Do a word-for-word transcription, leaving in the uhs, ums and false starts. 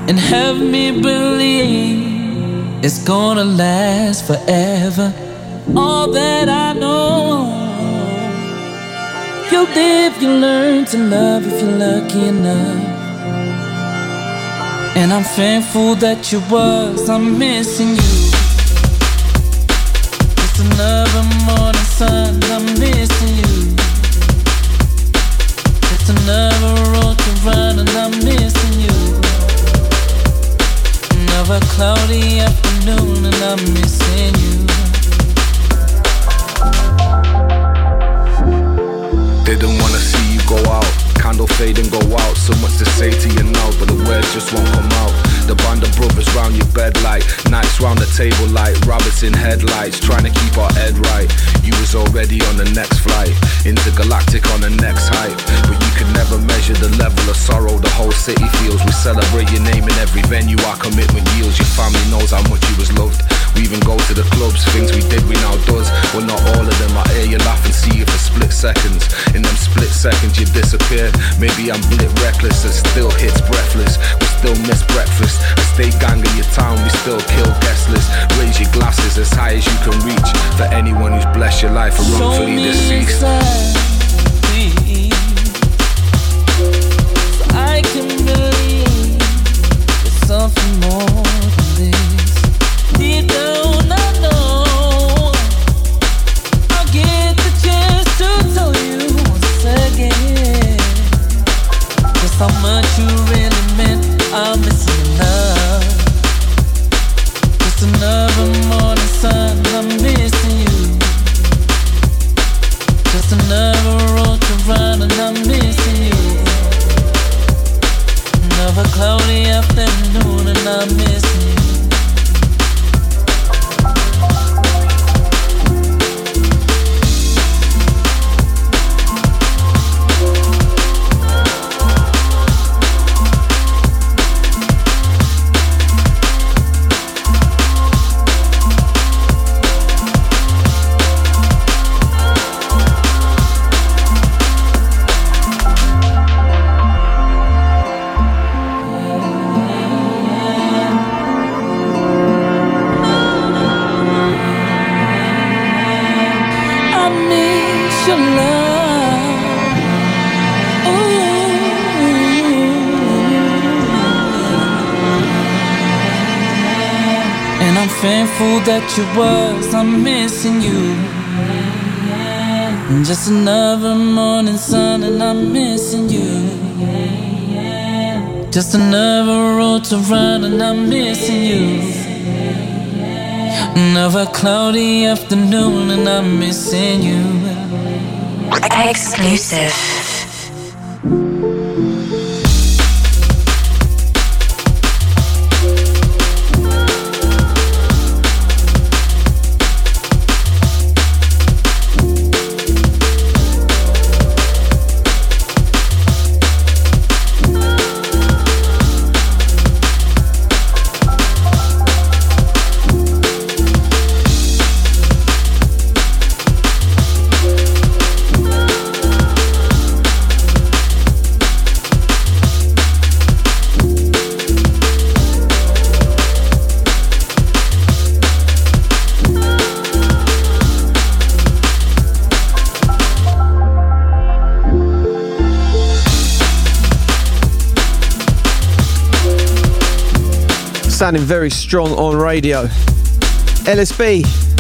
and have me believe it's gonna last forever. All that I know, you'll live, you learn to love if you're lucky enough. And I'm thankful that you was, I'm missing you. Just another morning sun, I'm missing you. Just another road to run and I'm missing you. Another cloudy afternoon and I'm missing you. Didn't wanna see you go out, candle fade and go out. So much to say to you now, but the words just won't come out. The band of brothers round your bed like nights round the table like rabbits in headlights, trying to keep our head right. You was already on the next flight, intergalactic on the next hype. But you could never measure the level of sorrow the whole city feels. We celebrate your name in every venue, our commitment yields. Your family knows how much you was loved. We even go to the clubs, things we did we now does. Well, not all of them, I hear you laugh and see you for split seconds. In them split seconds you disappear. Maybe I'm blit reckless and still hits breathless. We still miss breakfast. I stay gang in your town, we still kill guest list. Raise your glasses as high as you can reach for anyone who's blessed your life or wrongfully deceased. So I can believe there's something more than this. Deep down I know I'll get the chance to tell you once again just how much you really meant. I'm missing your love. Just another morning sun, I'm missing you. Just another road to run and I'm missing you. Another cloudy afternoon and I'm missing you. Thankful that you was, I'm missing you. Just another morning sun and I'm missing you. Just another road to run and I'm missing you. Another cloudy afternoon and I'm missing you. Exclusive. Sounding very strong on radio. L S B